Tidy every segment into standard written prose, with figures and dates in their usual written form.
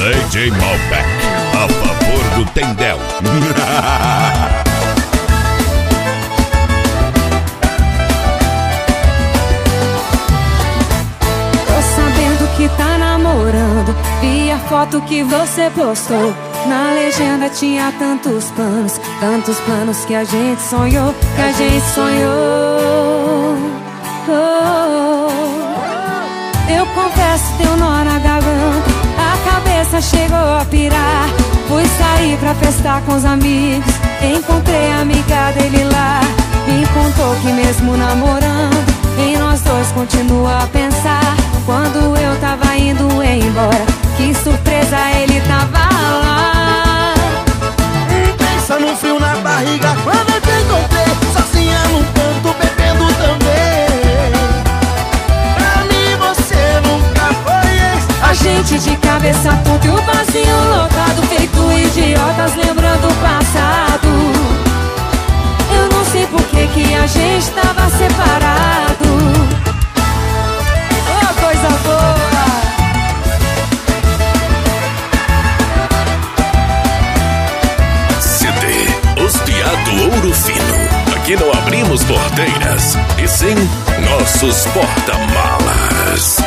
DJ Malbec, a favor do Tendel. Tô sabendo que tá namorando, vi a foto que você postou. Na legenda tinha tantos planos que a gente sonhou, que a gente sonhou. Eu confesso, deu nó na garganta, a cabeça chegou a pirar. Fui sair pra festar com os amigos, encontrei a amiga dele lá. Me contou que mesmo namorando, em nós dois continua a pensar. Quando eu tava indo embora, que surpresa, ele tava lá. Pensa no frio na barriga quando eu te encontrei, sozinha num canto, bebendo também. Pra mim você nunca foi ex. A gente de cabeça tonta e o vazio lotado, feito idiotas lembrando o passado. Eu não sei por que a gente tava separado. Oh, coisa boa! Ouro Fino. Aqui não abrimos porteiras, e sim nossos porta-malas.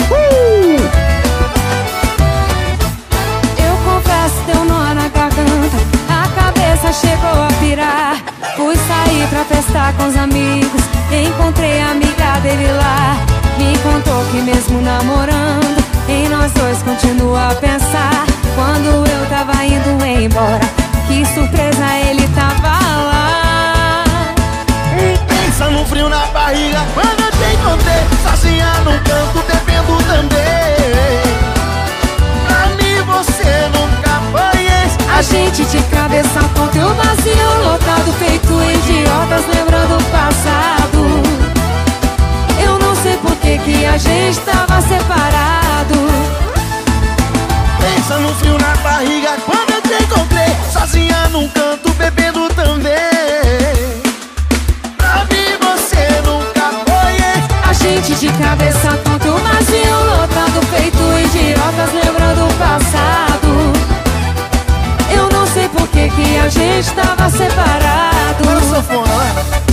Eu confesso, deu nó na garganta, a cabeça chegou a pirar. Fui sair pra festar com os amigos, encontrei a amiga dele lá. Me contou que mesmo namorando, em nós dois continua a pensar. Quando eu tava indo embora, que surpresa, ele tava lá. Pensa no frio na barriga quando eu te encontrei, sozinha num canto, bebendo também. Pra mim você nunca foi ex. A gente de cabeça tonta e o vazio lotado, feito idiotas lembrando o passado. Eu não sei por que a gente tava separado. Pensa no frio na barriga quando eu te encontrei, sozinha num canto, bebendo também. Pra mim você nunca foi ex. A gente de cabeça tonta e o vazio lotado, feito idiotas lembrando o passado. Eu não sei por que a gente tava separado. Olha o sanfona, olha.